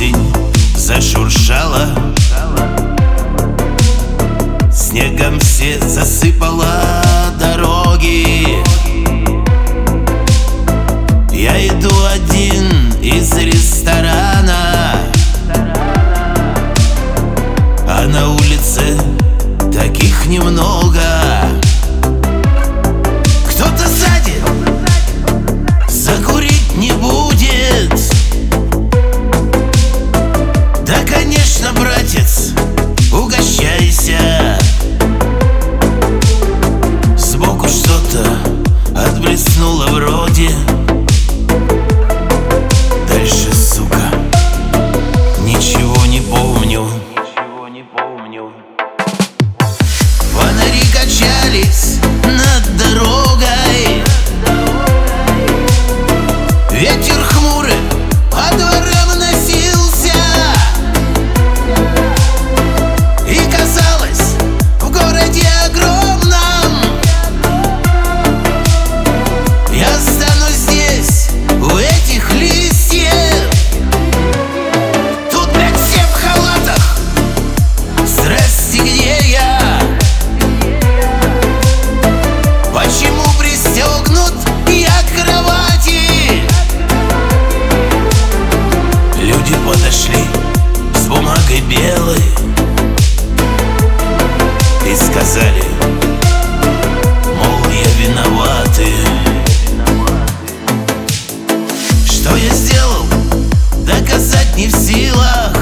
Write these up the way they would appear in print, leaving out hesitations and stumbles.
Осень зашуршала, снегом все засыпала дороги. Я иду один из ресторана, а на улице таких немного. Кто-то сзади закурить не будет. Да, конечно, братец, угощайся. Сбоку что-то отблеснуло вроде. Дальше, сука, ничего не помню. Фонари качались над дорогой. Ветер хмурый по дворам носился, и казалось, в городе огромном я останусь здесь, у этих листьев. Тут, блядь, все в халатах. Здрасте, где я? Почему пристегнут я к кровати? Люди подошли с бумагой белой и сказали, мол, я виноваты. Что я сделал, доказать не в силах.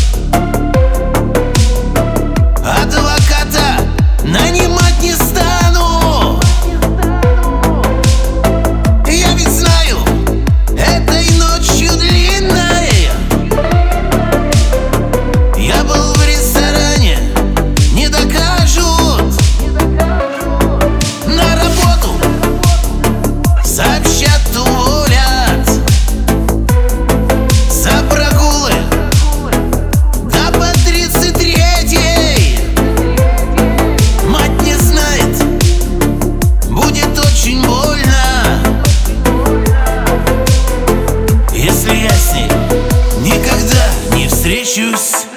Адвоката нанимать не стану. Я ведь знаю, этой ночью длинной. Я был в ресторане, не докажут. На работу сообщат, уволят. За прогулы да по 33-й. Мать не знает, будет очень больно, если я с ней никогда не встречусь.